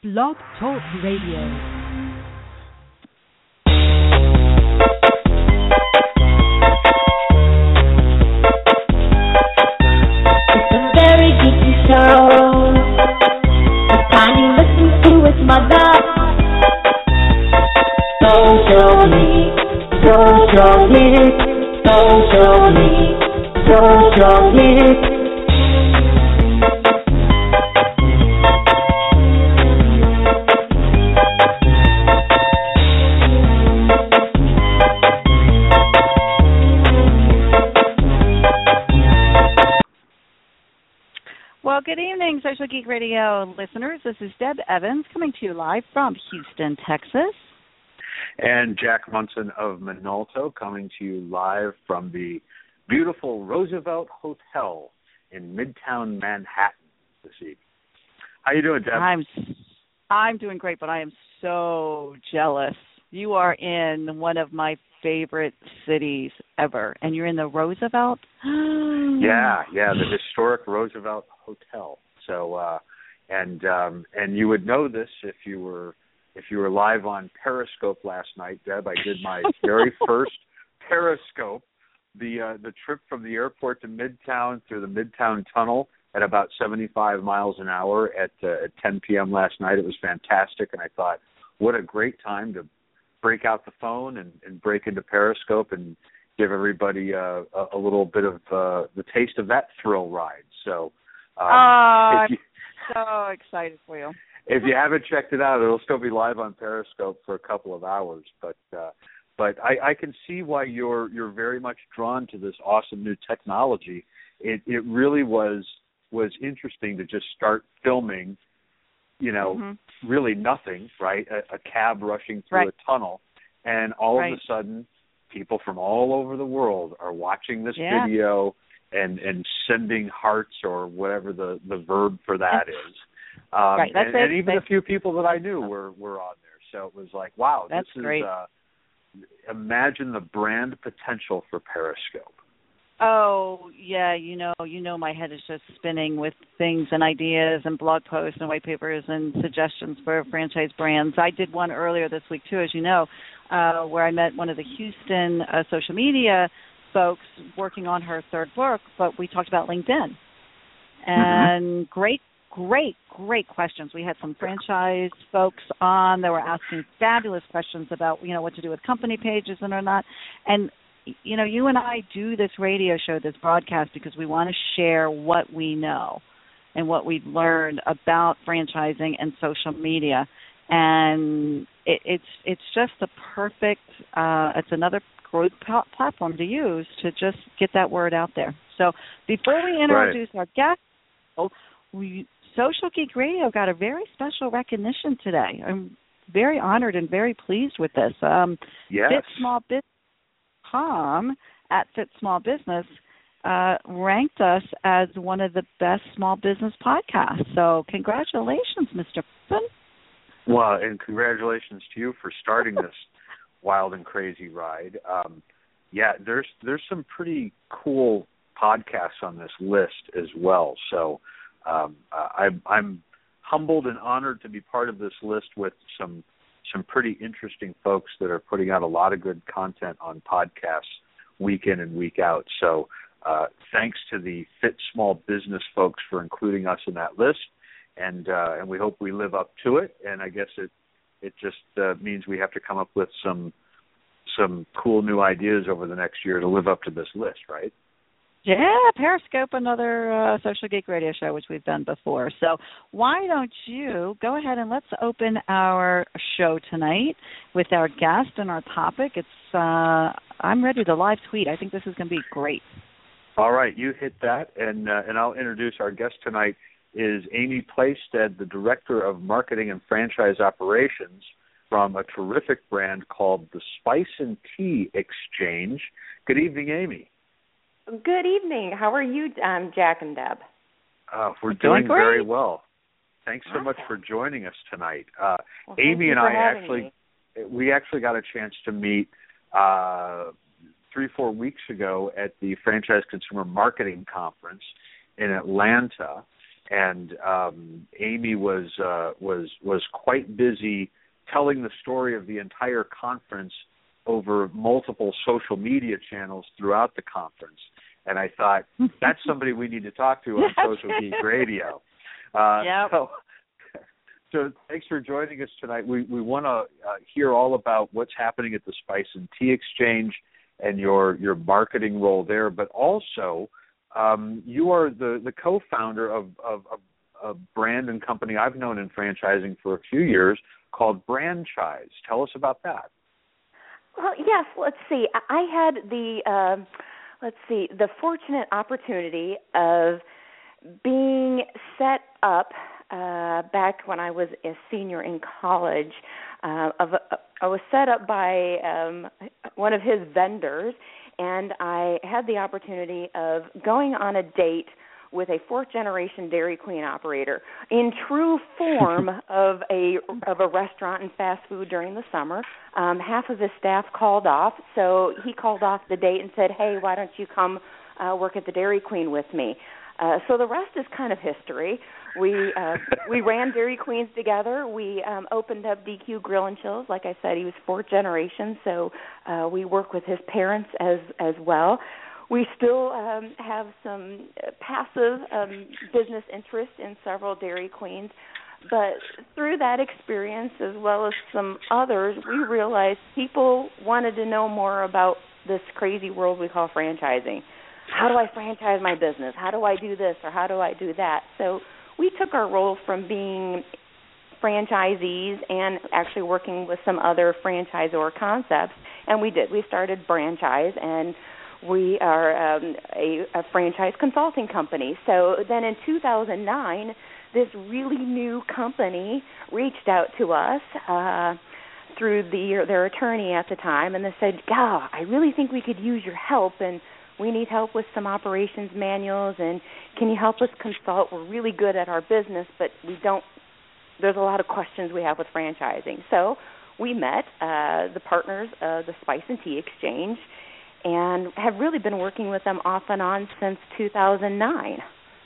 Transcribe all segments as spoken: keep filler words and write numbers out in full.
Blog Talk Radio. Socially, socially, socially, socially. Well, good evening, Social Geek Radio listeners. This is Deb Evans coming to you live from Houston, Texas. And Jack Munson of Minolta coming to you live from the beautiful Roosevelt Hotel in Midtown Manhattan this evening. How you doing, Deb? I'm I'm doing great, but I am so jealous. You are in one of my favorite cities ever, and you're in the Roosevelt? yeah, yeah, the historic Roosevelt Hotel. So, uh, and um, and you would know this if you were if you were live on Periscope last night, Deb. I did my very first Periscope, the uh, the trip from the airport to Midtown through the Midtown Tunnel at about seventy-five miles an hour at uh, at ten p.m. last night. It was fantastic, and I thought, what a great time to break out the phone and, and break into Periscope and give everybody uh, a, a little bit of uh, the taste of that thrill ride. So, um, oh, you, I'm so excited for you. If you haven't checked it out, it'll still be live on Periscope for a couple of hours. But uh, but I, I can see why you're you're very much drawn to this awesome new technology. It it really was was interesting to just start filming. You know, mm-hmm. really nothing, right? A, a cab rushing through right. a tunnel, and all right. of a sudden, people from all over the world are watching this yeah. video and, and sending hearts or whatever the, the verb for that is. Um, right. That's and, it. and even That's... a few people that I knew were, were on there. So it was like, wow, That's this great. is, uh, imagine the brand potential for Periscope. Oh, yeah, you know, you know my head is just spinning with things and ideas and blog posts and white papers and suggestions for franchise brands. I did one earlier this week, too, as you know, uh, where I met one of the Houston uh, social media folks working on her third book, but we talked about LinkedIn. And mm-hmm. great, great, great questions. We had some franchise folks on that were asking fabulous questions about, you know, what to do with company pages and or not. And you know, you and I do this radio show, this broadcast, because we want to share what we know and what we've learned about franchising and social media. And it, it's it's just the perfect, uh, it's another great platform to use to just get that word out there. So before we introduce right. our guest, we, Social Geek Radio got a very special recognition today. I'm very honored and very pleased with this. Um, yes. Fit Small Business. Com at Fit Small Business uh, ranked us as one of the best small business podcasts. So congratulations, Mister Pupin. Well, and congratulations to you for starting this wild and crazy ride. Um, yeah, there's there's some pretty cool podcasts on this list as well. So um, I, I'm humbled and honored to be part of this list with some some pretty interesting folks that are putting out a lot of good content on podcasts week in and week out. So uh, thanks to the Fit Small Business folks for including us in that list, and uh, and we hope we live up to it. And I guess it it just uh, means we have to come up with some some cool new ideas over the next year to live up to this list, right? Yeah, Periscope, another uh, Social Geek Radio show, which we've done before. So why don't you go ahead and let's open our show tonight with our guest and our topic. It's uh, I'm ready to live tweet. I think this is going to be great. All right, you hit that, and uh, and I'll introduce our guest tonight is Amy Playstead, the Director of Marketing and Franchise Operations from a terrific brand called the Spice and Tea Exchange. Good evening, Amy. Good evening. How are you, um, Jack and Deb? Uh, we're doing, doing very well. Thanks so awesome. much for joining us tonight. Uh, well, Amy and I actually, me. we actually got a chance to meet uh, three, four weeks ago at the Franchise Consumer Marketing Conference in Atlanta, and um, Amy was uh, was was quite busy telling the story of the entire conference over multiple social media channels throughout the conference. And I thought, that's somebody we need to talk to on Social Geek Radio. Uh, yep. so, so thanks for joining us tonight. We we want to uh, hear all about what's happening at the Spice and Tea Exchange and your, your marketing role there, but also um, you are the, the co-founder of, of, of a brand and company I've known in franchising for a few years called Brandchise. Tell us about that. Well, yes, let's see. I had the, um, let's see, the fortunate opportunity of being set up uh, back when I was a senior in college. Uh, of a, I was set up by um, one of his vendors, and I had the opportunity of going on a date with a fourth-generation Dairy Queen operator in true form of a of a restaurant and fast food during the summer. Um, half of his staff called off, so he called off the date and said, hey, why don't you come uh, work at the Dairy Queen with me? Uh, so the rest is kind of history. We uh, we ran Dairy Queens together. We um, opened up D Q Grill and Chills. Like I said, he was fourth generation, so uh, we work with his parents as as well. We still um, have some passive um, business interest in several Dairy Queens, but through that experience as well as some others, we realized people wanted to know more about this crazy world we call franchising. How do I franchise my business? How do I do this or how do I do that? So we took our role from being franchisees and actually working with some other franchisor concepts, and we did. We started Brandchise, and we are um, a, a franchise consulting company. So then in two thousand nine, this really new company reached out to us uh, through the, their attorney at the time, and they said, God, I really think we could use your help, and we need help with some operations manuals, and can you help us consult? We're really good at our business, but we don't, there's a lot of questions we have with franchising. So we met uh, the partners of the Spice and Tea Exchange, and have really been working with them off and on since two thousand nine.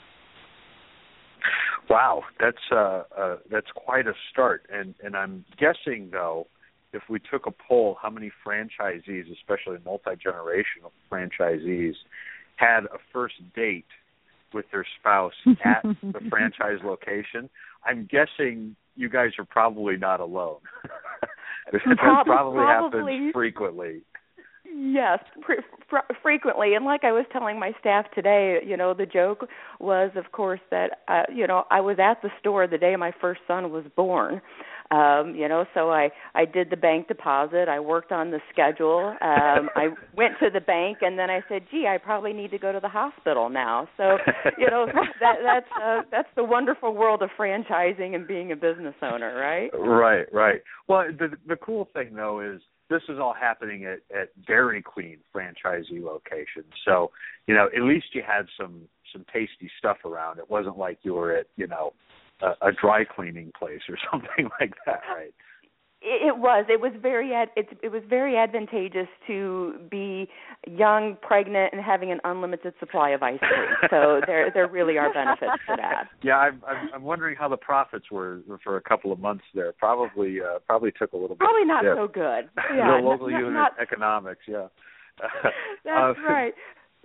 Wow, that's uh, uh, that's quite a start. And and I'm guessing, though, if we took a poll, how many franchisees, especially multi-generational franchisees, had a first date with their spouse at the franchise location, I'm guessing you guys are probably not alone. That probably, probably, probably happens frequently. Yes, pre- fr- frequently. And like I was telling my staff today, you know, the joke was, of course, that, uh, you know, I was at the store the day my first son was born. Um, you know, so I, I did the bank deposit. I worked on the schedule. Um, I went to the bank, and then I said, gee, I probably need to go to the hospital now. So, you know, that, that's uh, that's the wonderful world of franchising and being a business owner, right? Right, right. Well, the the cool thing, though, is this is all happening at, at Dairy Queen franchisee locations. So, you know, at least you had some, some tasty stuff around. It wasn't like you were at, you know, a, a dry cleaning place or something like that, right? It was. It was very. Ad, it, it was very advantageous to be young, pregnant, and having an unlimited supply of ice cream. So there, there really are benefits to that. Yeah, I'm, I'm, I'm wondering how the profits were for a couple of months there. Probably, uh, probably took a little bit. Probably not yeah. so good. Yeah, the local not, unit not, economics. Yeah. That's uh, right.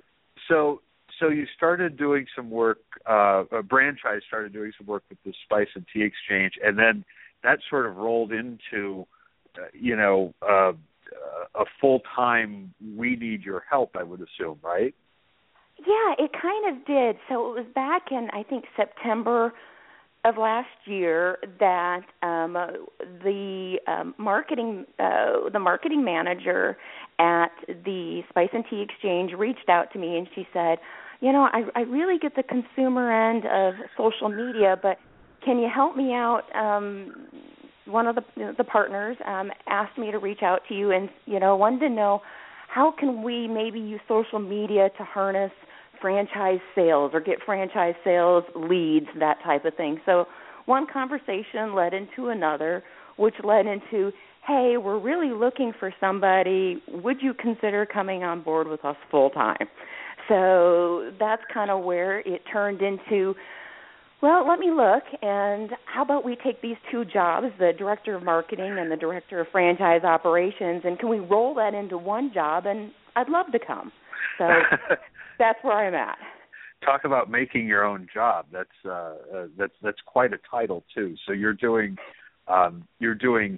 So. So you started doing some work, uh, Brandchise started doing some work with the Spice and Tea Exchange, and then that sort of rolled into, uh, you know, uh, a full-time, we need your help, I would assume, right? Yeah, it kind of did. So it was back in, I think, September of last year that um, the um, marketing uh, the marketing manager at the Spice and Tea Exchange reached out to me, and she said, you know, I, I really get the consumer end of social media, but can you help me out? Um, one of the the partners um, asked me to reach out to you and, you know, wanted to know how can we maybe use social media to harness franchise sales or get franchise sales leads, that type of thing. So one conversation led into another, which led into, hey, we're really looking for somebody. Would you consider coming on board with us full time? So that's kind of where it turned into, Well, let me look, and how about we take these two jobs, the director of marketing and the director of franchise operations, and can we roll that into one job? And I'd love to come. So that's where I'm at. Talk about making your own job. That's uh, uh, that's that's quite a title too. So you're doing um, you're doing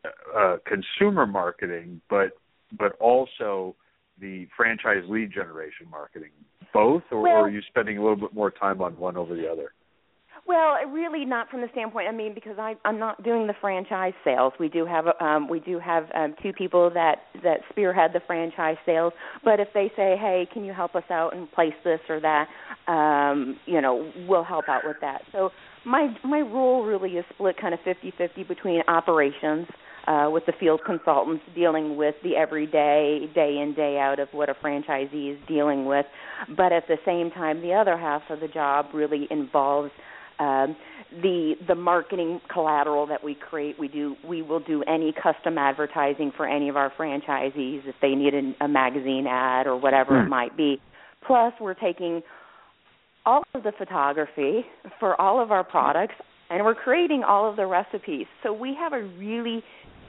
uh, consumer marketing, but but also the franchise lead generation marketing. Both, or, well, or are you spending a little bit more time on one over the other? Well, really not from the standpoint. I mean, because I, I'm not doing the franchise sales. We do have um, we do have um, two people that, that spearhead the franchise sales. But if they say, hey, can you help us out and place this or that, um, you know, we'll help out with that. So my my role really is split kind of fifty-fifty between operations uh, with the field consultants dealing with the everyday, day in, day out of what a franchisee is dealing with. But at the same time, the other half of the job really involves Um, the the marketing collateral that we create. We do we will do any custom advertising for any of our franchisees if they need a, a magazine ad or whatever mm. it might be. Plus, we're taking all of the photography for all of our products, and we're creating all of the recipes. So we have a really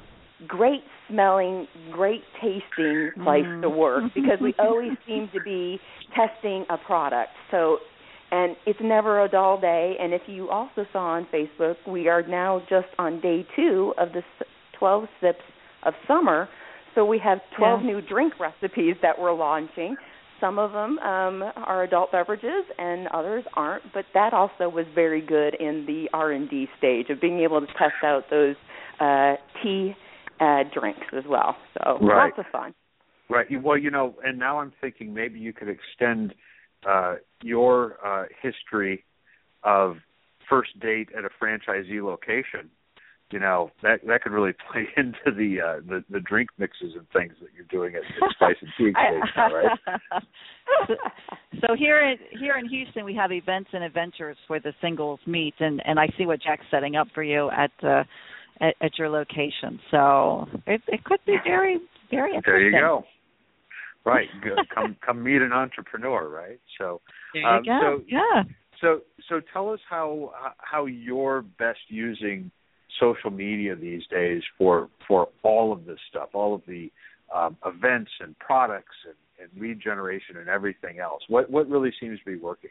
great smelling, great tasting place mm. to work because we always seem to be testing a product. So. And it's never a dull day. And if you also saw on Facebook, we are now just on day two of the twelve Sips of Summer. So we have twelve yeah. new drink recipes that we're launching. Some of them um, are adult beverages and others aren't. But that also was very good in the R and D stage of being able to test out those uh, tea uh, drinks as well. So right. lots of fun. Right. Well, you know, and now I'm thinking maybe you could extend Uh, your uh, history of first date at a franchisee location. You know, that that could really play into the uh, the, the drink mixes and things that you're doing at, at Spice and Tea Exchange now, right? so, so here in here in Houston, we have events and adventures where the singles meet, and, and I see what Jack's setting up for you at uh, at, at your location. So it, it could be very very interesting. There you go. Right, good. come come meet an entrepreneur, right? So, there you um, go. so yeah. So so tell us how how you're best using social media these days for for all of this stuff, all of the um, events and products and, and lead generation and everything else. What what really seems to be working?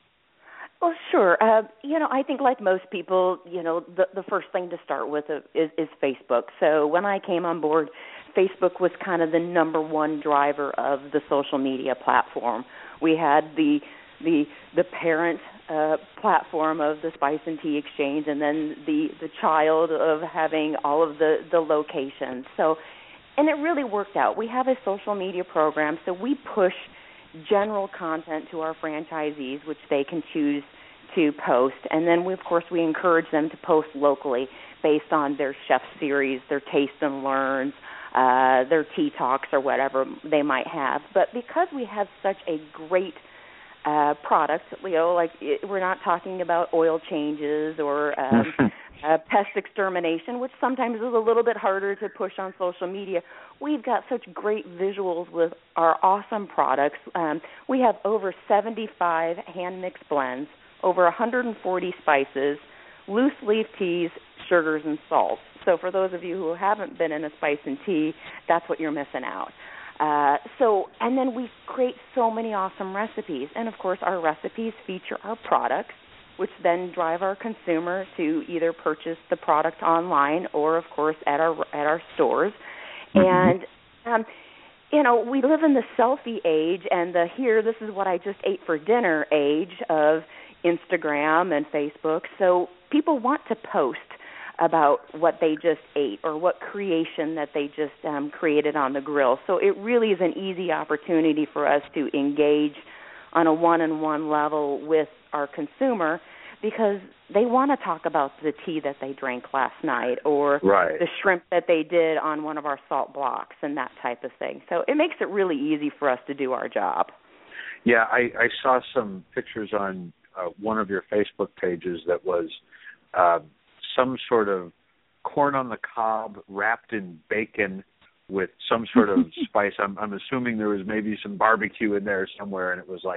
Well, sure. Uh, you know, I think like most people, you know, the the first thing to start with is, is Facebook. So when I came on board, Facebook was kind of the number one driver of the social media platform. We had the the the parent uh, platform of the Spice and Tea Exchange, and then the, the child of having all of the, the locations. So, and it really worked out. We have a social media program, so we push general content to our franchisees, which they can choose to post, and then we, of course we encourage them to post locally based on their chef series, their taste and learns, Uh, their tea talks or whatever they might have. But because we have such a great uh, product, Leo, like it, we're not talking about oil changes or um, uh, pest extermination, which sometimes is a little bit harder to push on social media. We've got such great visuals with our awesome products. Um, we have over seventy-five hand-mixed blends, over one hundred forty spices, loose leaf teas, sugars, and salts. So for those of you who haven't been in a spice and tea, that's what you're missing out. Uh, so, and then we create so many awesome recipes. And, of course, our recipes feature our products, which then drive our consumer to either purchase the product online or, of course, at our at our stores. Mm-hmm. And, um, you know, we live in the selfie age and the here, this is what I just ate for dinner age of Instagram and Facebook. So people want to post about what they just ate or what creation that they just um, created on the grill. So it really is an easy opportunity for us to engage on a one-on-one level with our consumer because they want to talk about the tea that they drank last night or right. the shrimp that they did on one of our salt blocks and that type of thing. So it makes it really easy for us to do our job. Yeah, I, I saw some pictures on uh, one of your Facebook pages that was uh, some sort of corn on the cob wrapped in bacon with some sort of spice. I'm, I'm assuming there was maybe some barbecue in there somewhere, and it was like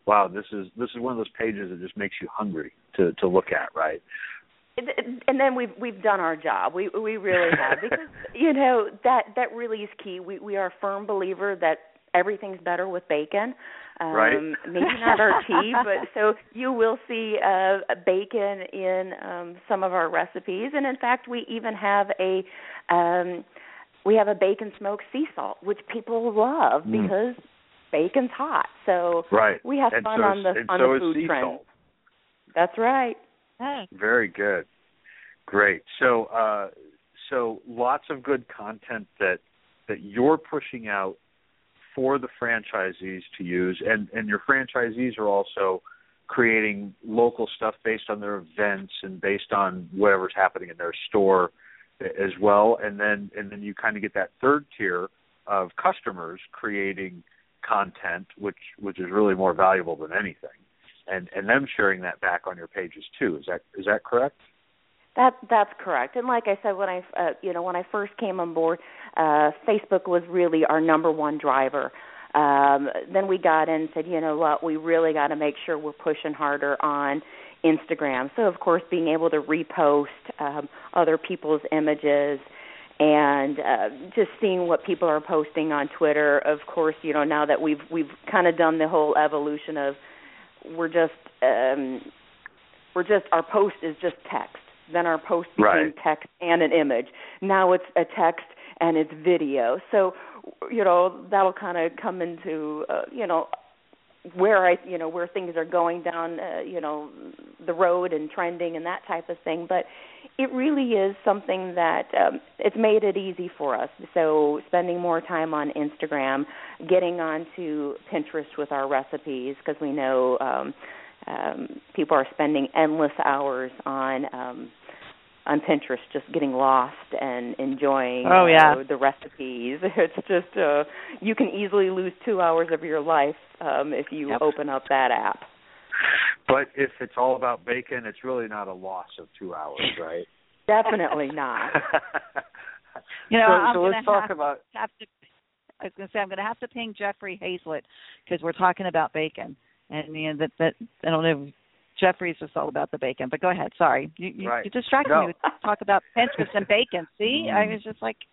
wow, this is this is one of those pages that just makes you hungry to, to look at, right? And then we've we've done our job. We we really have, because you know that that really is key. We we are a firm believer that everything's better with bacon. Um, right. Maybe not our tea, but so you will see uh, bacon in um, some of our recipes, and in fact, we even have a um, we have a bacon smoked sea salt, which people love mm. because bacon's hot. So right. we have and fun so on the and on so the is food sea trend. Salt. That's right. Very good. Great. So uh, so lots of good content that that you're pushing out for the franchisees to use, and, and your franchisees are also creating local stuff based on their events and based on whatever's happening in their store as well. And then and then you kind of get that third tier of customers creating content, which which is really more valuable than anything, and and them sharing that back on your pages too. Is that is that correct? That that's correct. And like I said, when I uh, you know when I first came on board, uh, Facebook was really our number one driver. Um, then we got in and said, you know what, we really got to make sure we're pushing harder on Instagram. So of course, being able to repost um, other people's images and uh, just seeing what people are posting on Twitter. Of course, you know, now that we've we've kind of done the whole evolution of we're just um, we're just our post is just text. Then our post became right. text and an image. Now it's a text and it's video. So, you know, that'll kind of come into, uh, you know, where I, you know, where things are going down, uh, you know, the road and trending and that type of thing. But it really is something that um, it's made it easy for us. So spending more time on Instagram, getting onto Pinterest with our recipes, because we know um, um, people are spending endless hours on um, on Pinterest, just getting lost and enjoying oh, yeah. uh, the recipes. It's just, uh, you can easily lose two hours of your life um, if you yep. open up that app. But if it's all about bacon, it's really not a loss of two hours, right? Definitely not. you know, so, I'm so gonna let's talk have, about... Have to, I was going to say, I'm going to have to ping Jeffrey Hazlett because we're talking about bacon. And you know, that, that I don't know if Jeffrey's just all about the bacon, but go ahead. Sorry. You, you, right. you distracted no. me with talk about Pinterest and bacon. See? Mm. I was just like...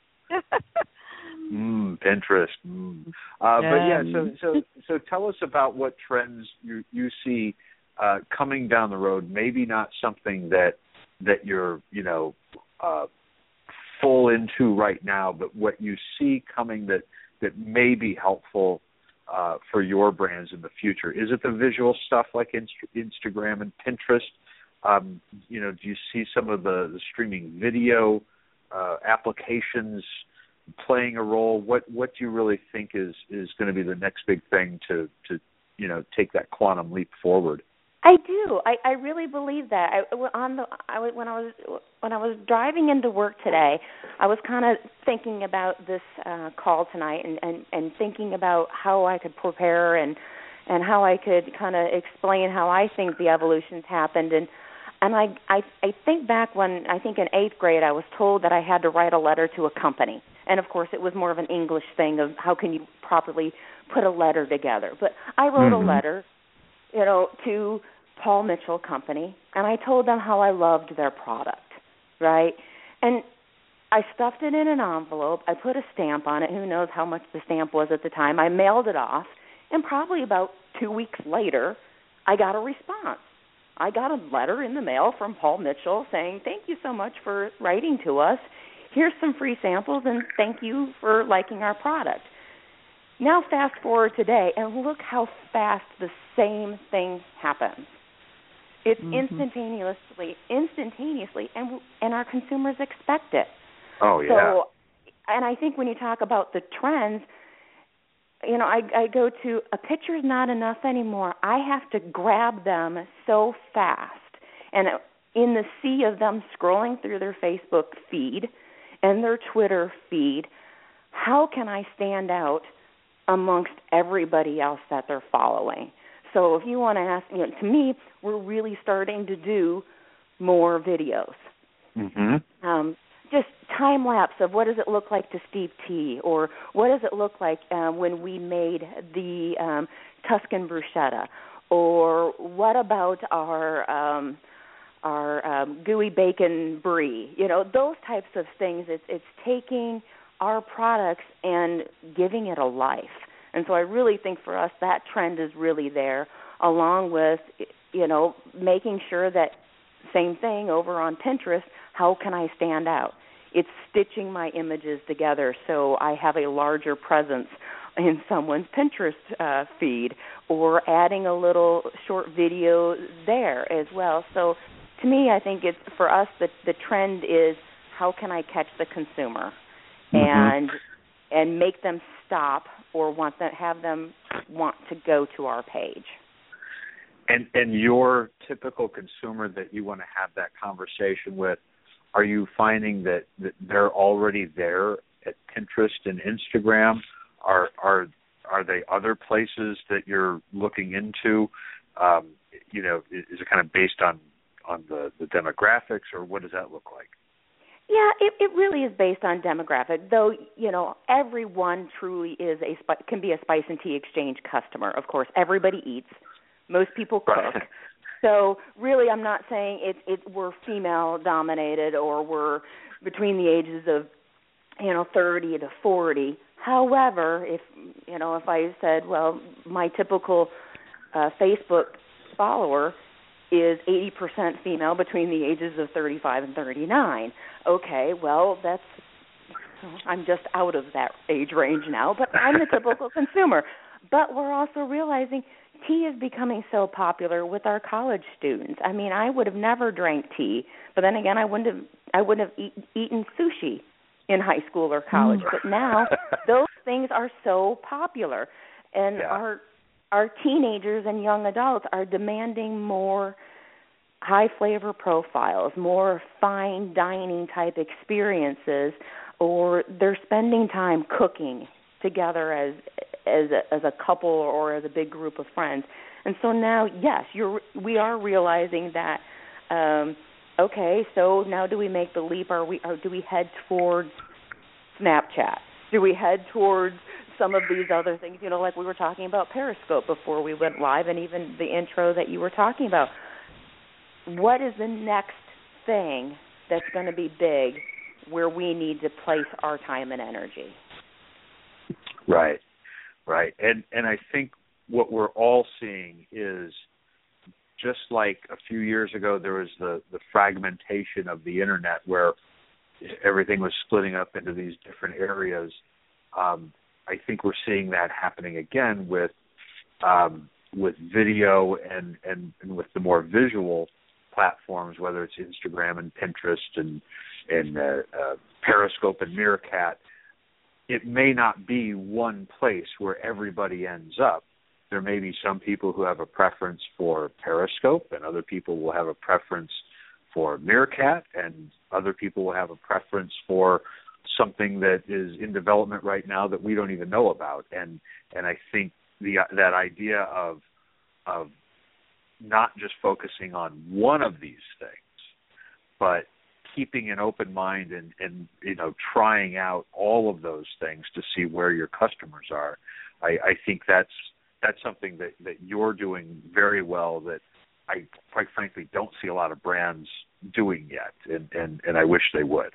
mm, Pinterest. Mm. Uh, but yeah, so, so so tell us about what trends you, you see uh, coming down the road, maybe not something that that you're, you know, uh, full into right now, but what you see coming that, that may be helpful Uh, for your brands in the future. Is it the visual stuff like Inst- Instagram and Pinterest? Um, you know, do you see some of the, the streaming video uh, applications playing a role? What what do you really think is, is going to be the next big thing to, to you know take that quantum leap forward? I do. I, I really believe that. I, on the I, when I was when I was driving into work today, I was kind of thinking about this uh, call tonight and, and, and thinking about how I could prepare and and how I could kind of explain how I think the evolution's happened. And and I, I I think back when I think in eighth grade I was told that I had to write a letter to a company, and of course it was more of an English thing of how can you properly put a letter together. But I wrote mm-hmm. a letter, you know, to Paul Mitchell Company, and I told them how I loved their product, right? And I stuffed it in an envelope. I put a stamp on it. Who knows how much the stamp was at the time. I mailed it off, and probably about two weeks later, I got a response. I got a letter in the mail from Paul Mitchell saying, thank you so much for writing to us. Here's some free samples, and thank you for liking our product. Now fast forward today, and look how fast the same thing happens. It's mm-hmm. instantaneously, instantaneously, and and our consumers expect it. Oh yeah. So, and I think when you talk about the trends, you know, I, I go to a picture's not enough anymore. I have to grab them so fast, and in the sea of them scrolling through their Facebook feed and their Twitter feed, how can I stand out amongst everybody else that they're following? So if you want to ask, you know, to me, we're really starting to do more videos. Mm-hmm. Um, just time lapse of what does it look like to steep tea, or what does it look like uh, when we made the um, Tuscan bruschetta, Or what about our um, our um, gooey bacon brie? You know, those types of things. It's it's taking our products and giving it a life. And so I really think for us that trend is really there, along with, you know, making sure that same thing over on Pinterest, how can I stand out? It's stitching my images together so I have a larger presence in someone's Pinterest uh, feed, or adding a little short video there as well. So to me, I think it's for us the the trend is how can I catch the consumer mm-hmm. and and make them stop or want them have them want to go to our page. And and your typical consumer that you want to have that conversation with, are you finding that, that they're already there at Pinterest and Instagram? Are are are they other places that you're looking into? Um, you know, is it kind of based on, on the, the demographics, or what does that look like? Yeah, it, it really is based on demographic, though, you know, everyone truly is a can be a Spice and Tea Exchange customer. Of course, everybody eats. Most people cook. Right. So really I'm not saying it, it we're female-dominated or we're between the ages of, you know, thirty to forty. However, if, you know, if I said, well, my typical uh, Facebook follower is eighty percent female between the ages of thirty-five and thirty-nine. Okay, well, that's, I'm just out of that age range now, but I'm the typical consumer. But we're also realizing tea is becoming so popular with our college students. I mean, I would have never drank tea, but then again, I wouldn't have, I wouldn't have eat, eaten sushi in high school or college. But now those things are so popular, and yeah. our our teenagers and young adults are demanding more high flavor profiles, more fine dining type experiences, or they're spending time cooking together as as a, as a couple or as a big group of friends. And so now, yes, you're we are realizing that. Um, okay, so now do we make the leap? Are we? Or do we head towards Snapchat? Do we head towards some of these other things? You know, like we were talking about Periscope before we went live, and even the intro that you were talking about. What is the next thing that's going to be big where we need to place our time and energy? Right, right. And and I think what we're all seeing is just like a few years ago there was the, the fragmentation of the Internet where everything was splitting up into these different areas. Um, I think we're seeing that happening again with um, with video and, and, and with the more visual platforms, whether it's Instagram and Pinterest and, and uh, uh, Periscope and Meerkat. It may not be one place where everybody ends up. There may be some people who have a preference for Periscope, and other people will have a preference for Meerkat, and other people will have a preference for something that is in development right now that we don't even know about. And and I think the that idea of of not just focusing on one of these things, but keeping an open mind and, and you know trying out all of those things to see where your customers are. I, I think that's that's something that, that you're doing very well that I quite frankly don't see a lot of brands doing yet, and, and, and I wish they would.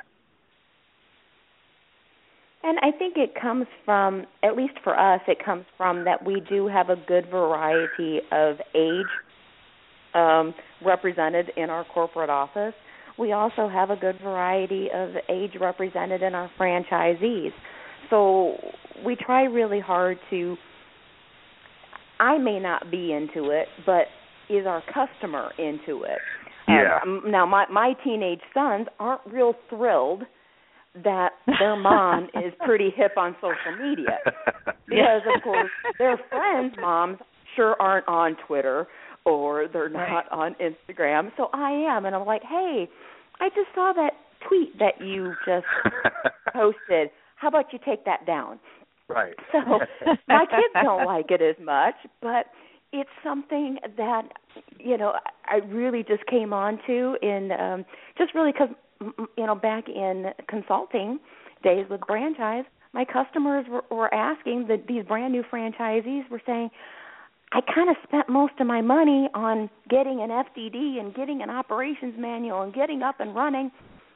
And I think it comes from, at least for us, it comes from that we do have a good variety of age um, represented in our corporate office. We also have a good variety of age represented in our franchisees. So we try really hard to, I may not be into it, but is our customer into it? Yeah. Um, now, my, my teenage sons aren't real thrilled that their mom is pretty hip on social media because, of course, their friends' moms sure aren't on Twitter or they're not right. on Instagram. So I am, and I'm like, hey, I just saw that tweet that you just posted. How about you take that down? Right. So my kids don't like it as much, but it's something that, you know, I really just came on to in um, just really because, you know, back in consulting days with Franchise, my customers were, were asking, that these brand new franchisees were saying, I kind of spent most of my money on getting an F D D and getting an operations manual and getting up and running,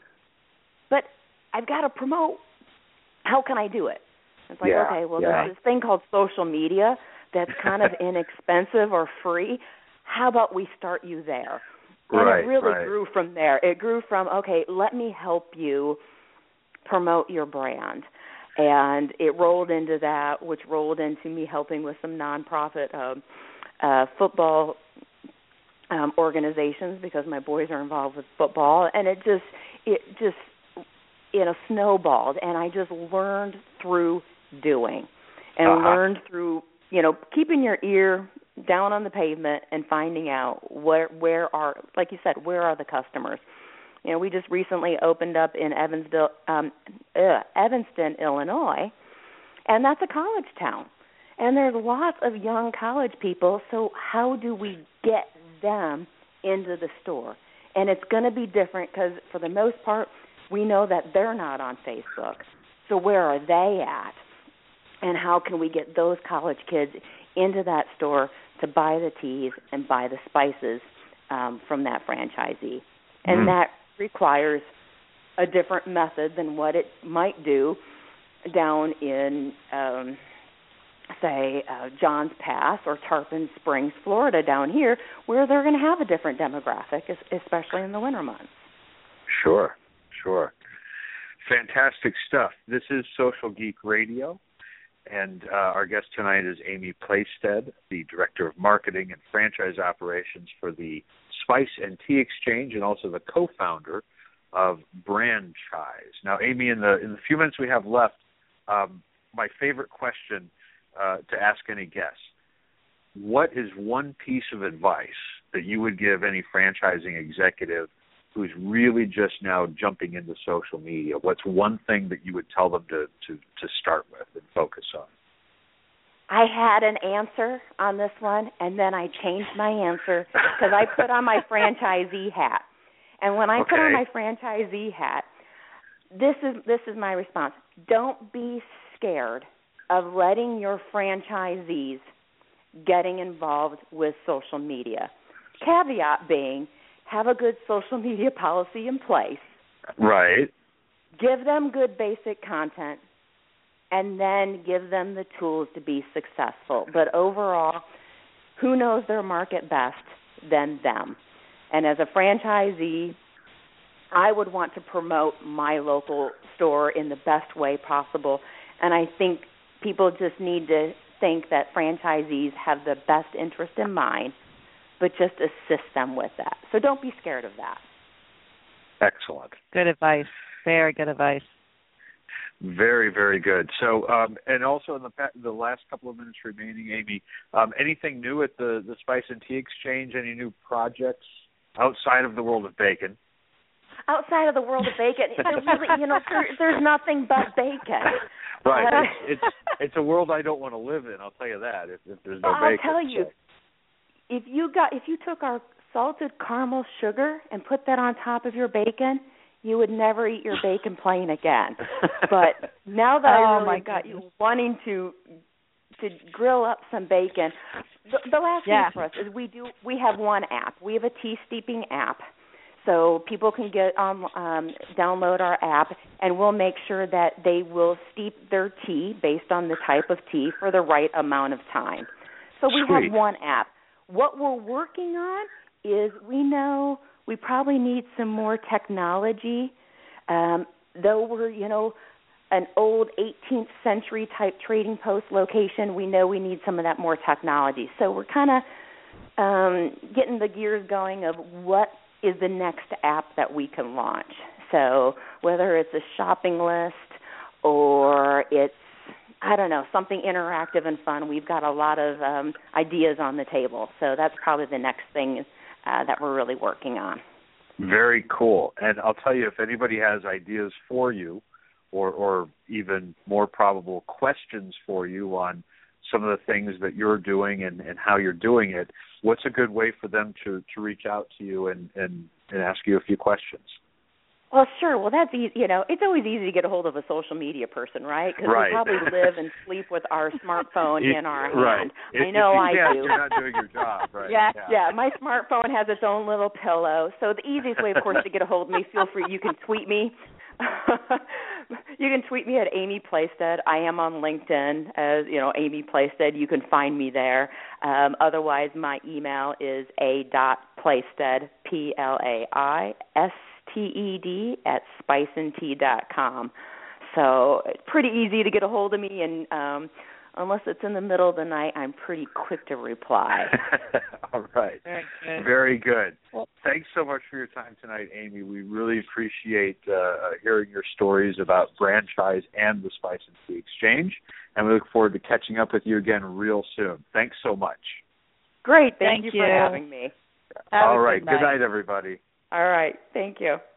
but I've got to promote. How can I do it? It's like, yeah, okay, well, yeah. there's this thing called social media that's kind of inexpensive or free. How about we start you there? And right, it really right. grew from there. It grew from, okay, let me help you promote your brand. And it rolled into that, which rolled into me helping with some nonprofit um, uh, football um, organizations because my boys are involved with football. And it just, it just, you know, snowballed. And I just learned through doing and uh-huh. learned through, you know, keeping your ear down on the pavement and finding out where where are, like you said, where are the customers. You know, we just recently opened up in Evansville, um, uh, Evanston, Illinois, and that's a college town. And there's lots of young college people, so how do we get them into the store? And it's going to be different because, for the most part, we know that they're not on Facebook. So where are they at? And how can we get those college kids into that store to buy the teas and buy the spices um, from that franchisee? And mm. that requires a different method than what it might do down in, um, say, uh, Johns Pass or Tarpon Springs, Florida, down here, where they're going to have a different demographic, especially in the winter months. Sure, sure. Fantastic stuff. This is Social Geek Radio. And uh, our guest tonight is Amy Playstead, the Director of Marketing and Franchise Operations for the Spice and Tea Exchange, and also the co-founder of Brandchise. Now, Amy, in the in the few minutes we have left, um, my favorite question uh, to ask any guest: what is one piece of advice that you would give any franchising executive who's really just now jumping into social media? What's one thing that you would tell them to, to, to start with and focus on? I had an answer on this one, and then I changed my answer because I put on my franchisee hat. And when I okay. put on my franchisee hat, this is this is my response. Don't be scared of letting your franchisees getting involved with social media. Caveat being, have a good social media policy in place. Right. Give them good basic content, and then give them the tools to be successful. But overall, who knows their market best than them? And as a franchisee, I would want to promote my local store in the best way possible. And I think people just need to think that franchisees have the best interest in mind, but just assist them with that. So don't be scared of that. Excellent. Good advice. Very good advice. Very, very good. So, um, and also in the the last couple of minutes remaining, Amy, um, anything new at the, the Spice and Tea Exchange? Any new projects outside of the world of bacon? Outside of the world of bacon, really, you know, there, there's nothing but bacon. Right. Uh, it's, it's it's a world I don't want to live in. I'll tell you that. If, if there's no I'll bacon. I'll tell you. So. If you got if you took our salted caramel sugar and put that on top of your bacon, you would never eat your bacon plain again. But now that oh I really got goodness. you wanting to to grill up some bacon, the, the last yeah. thing for us is we do we have one app. We have a tea steeping app. So people can get on, um, download our app, and we'll make sure that they will steep their tea based on the type of tea for the right amount of time. So we Sweet. have one app. What we're working on is we know we probably need some more technology. Um, though we're, you know, an old eighteenth century type trading post location, we know we need some of that more technology. So we're kind of um, getting the gears going of what is the next app that we can launch. So whether it's a shopping list or it's, I don't know, something interactive and fun, we've got a lot of um, ideas on the table. So that's probably the next thing uh, that we're really working on. Very cool. And I'll tell you, if anybody has ideas for you or, or even more probable questions for you on some of the things that you're doing and, and how you're doing it, what's a good way for them to, to reach out to you and, and, and ask you a few questions? Well, sure. Well, that's easy. You know, it's always easy to get a hold of a social media person, right? Because right. we probably live and sleep with our smartphone it, in our right. hand. If, I know if you I can't, do. You're not doing your job, right? Yeah, yeah, yeah. My smartphone has its own little pillow. So the easiest way, of course, to get a hold of me, feel free. You can tweet me. You can tweet me at Amy Playstead. I am on LinkedIn as, you know, Amy Playstead. You can find me there. Um, otherwise, my email is a dot Playstead, P L A I S T E D, at spice and tea dot com. So it's pretty easy to get a hold of me, and um, unless it's in the middle of the night, I'm pretty quick to reply. All right. Very good. Very good. Well, thanks so much for your time tonight, Amy. We really appreciate uh, hearing your stories about Franchise and the Spice and Tea Exchange, and we look forward to catching up with you again real soon. Thanks so much. Great. Thank, Thank you, you for having me. Have All a right. good night. Good night, everybody. All right. Thank you.